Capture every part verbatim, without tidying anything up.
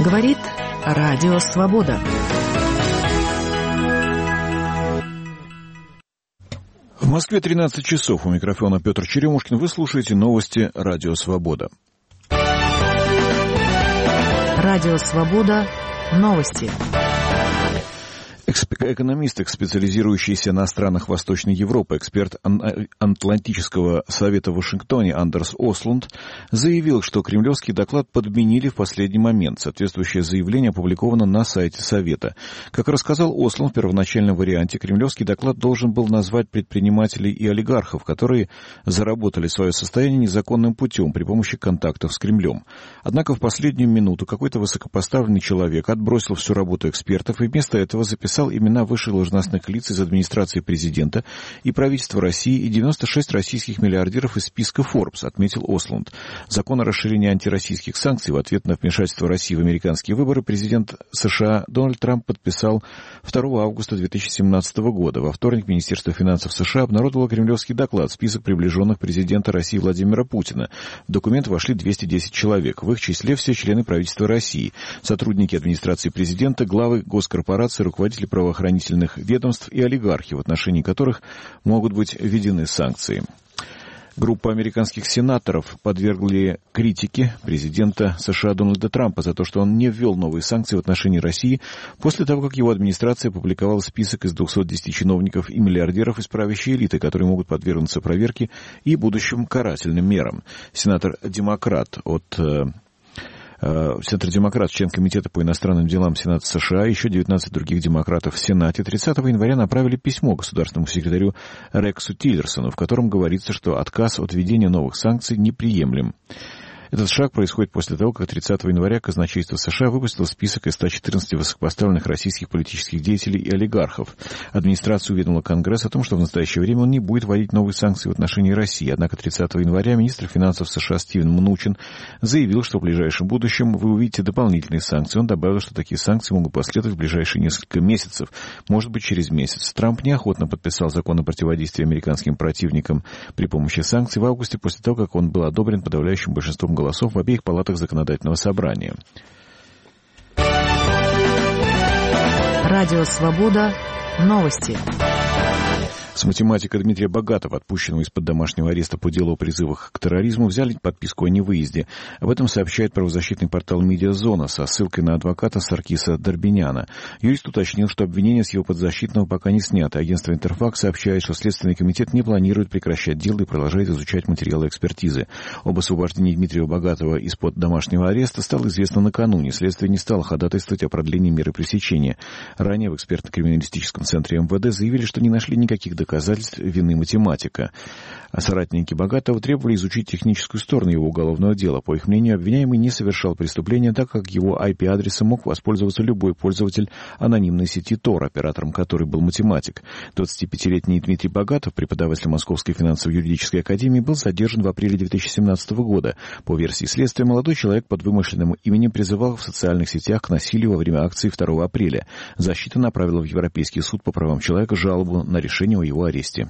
Говорит Радио Свобода. В Москве тринадцать часов. У микрофона Петр Черемушкин. Вы слушаете новости Радио Свобода. Радио Свобода. Новости. Экономист, специализирующийся на странах Восточной Европы, эксперт Атлантического совета в Вашингтоне Андерс Ослунд заявил, что кремлевский доклад подменили в последний момент. Соответствующее заявление опубликовано на сайте Совета. Как рассказал Ослунд, в первоначальном варианте кремлевский доклад должен был назвать предпринимателей и олигархов, которые заработали свое состояние незаконным путем при помощи контактов с Кремлем. Однако в последнюю минуту какой-то высокопоставленный человек отбросил всю работу экспертов и вместо этого записал имена высших должностных лиц из администрации президента и правительства России и девяносто шесть российских миллиардеров из списка Forbes, отметил Ослунд. Закон о расширении антироссийских санкций в ответ на вмешательство России в американские выборы президент США Дональд Трамп подписал второго августа две тысячи семнадцатого года. Во вторник Министерство финансов США обнародовало кремлевский доклад, список приближенных президента России Владимира Путина. В документ вошли двести десять человек. В их числе все члены правительства России, сотрудники администрации президента, главы госкорпораций, руководители правоохранительных ведомств и олигархи, в отношении которых могут быть введены санкции. Группа американских сенаторов подвергли критике президента США Дональда Трампа за то, что он не ввел новые санкции в отношении России после того, как его администрация опубликовала список из двухсот десяти чиновников и миллиардеров из правящей элиты, которые могут подвергнуться проверке и будущим карательным мерам. Сенатор-демократ от... Сенатор-демократ, член Комитета по иностранным делам Сената США, и еще девятнадцать других демократов в Сенате тридцатого января направили письмо государственному секретарю Рексу Тиллерсону, в котором говорится, что отказ от введения новых санкций неприемлем. Этот шаг происходит после того, как тридцатого января казначейство США выпустило список из ста четырнадцати высокопоставленных российских политических деятелей и олигархов. Администрация уведомила Конгресс о том, что в настоящее время он не будет вводить новые санкции в отношении России. Однако тридцатого января министр финансов США Стивен Мнучин заявил, что в ближайшем будущем вы увидите дополнительные санкции. Он добавил, что такие санкции могут последовать в ближайшие несколько месяцев, может быть, через месяц. Трамп неохотно подписал закон о противодействии американским противникам при помощи санкций в августе после того, как он был одобрен подавляющим большинством голосов в обеих палатах законодательного собрания. Радио Свобода. Новости. С математика Дмитрия Богатова, отпущенного из-под домашнего ареста по делу о призывах к терроризму, взяли подписку о невыезде. Об этом сообщает правозащитный портал «Медиазона» со ссылкой на адвоката Саркиса Дорбиняна. Юрист уточнил, что обвинения с его подзащитного пока не сняты. Агентство «Интерфакс» сообщает, что Следственный комитет не планирует прекращать дело и продолжает изучать материалы экспертизы. Об освобождении Дмитрия Богатова из-под домашнего ареста стало известно накануне. Следствие не стало ходатайствовать о продлении меры пресечения. Ранее в экспертно-криминалистическом центре эм вэ дэ заявили, что не нашли никаких доказательств доказательств вины математика. А соратники Богатова требовали изучить техническую сторону его уголовного дела. По их мнению, обвиняемый не совершал преступления, так как его ай пи-адресом мог воспользоваться любой пользователь анонимной сети Тор, оператором которой был математик. двадцатипятилетний Дмитрий Богатов, преподаватель Московской финансово-юридической академии, был задержан в апреле две тысячи семнадцатого года. По версии следствия, молодой человек под вымышленным именем призывал в социальных сетях к насилию во время акции второго апреля. Защита направила в Европейский суд по правам человека жалобу на решение о его аресте.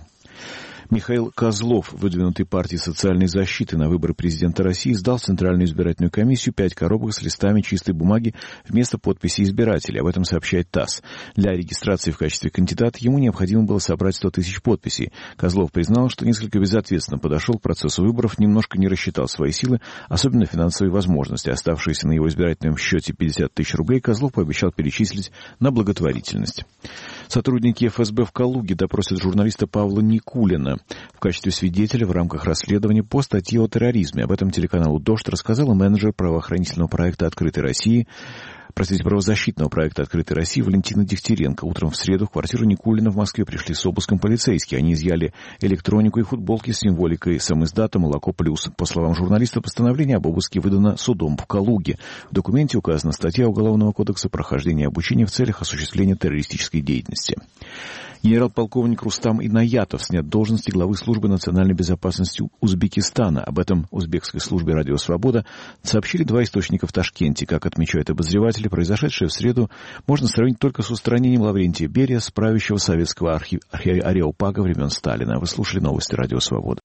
Михаил Козлов, выдвинутый партией социальной защиты на выборы президента России, сдал в Центральную избирательную комиссию пять коробок с листами чистой бумаги вместо подписи избирателей. Об этом сообщает ТАСС. Для регистрации в качестве кандидата ему необходимо было собрать сто тысяч подписей. Козлов признал, что несколько безответственно подошел к процессу выборов, немножко не рассчитал свои силы, особенно финансовые возможности. Оставшиеся на его избирательном счете пятьдесят тысяч рублей Козлов пообещал перечислить на благотворительность. Сотрудники эф эс бэ в Калуге допросят журналиста Павла Никулина в качестве свидетеля в рамках расследования по статье о терроризме. Об этом телеканалу «Дождь» рассказала менеджер правоохранительного проекта «Открытой России», простите, правозащитного проекта «Открытой России» Валентина Дегтяренко. Утром в среду в квартиру Никулина в Москве пришли с обыском полицейские. Они изъяли электронику и футболки с символикой самиздата «Молоко плюс». По словам журналиста, постановление об обыске выдано судом в Калуге. В документе указана статья Уголовного кодекса «Прохождение обучения в целях осуществления террористической деятельности». Генерал-полковник Рустам Инаятов снят с должности главы службы национальной безопасности Узбекистана. Об этом узбекской службе «Радио Свобода» сообщили два источника в Ташкенте. Как отмечают обозреватели, произошедшее в среду можно сравнить только с устранением Лаврентия Берия с правящего советского архи... ареопага времен Сталина. Вы слушали новости «Радио Свобода».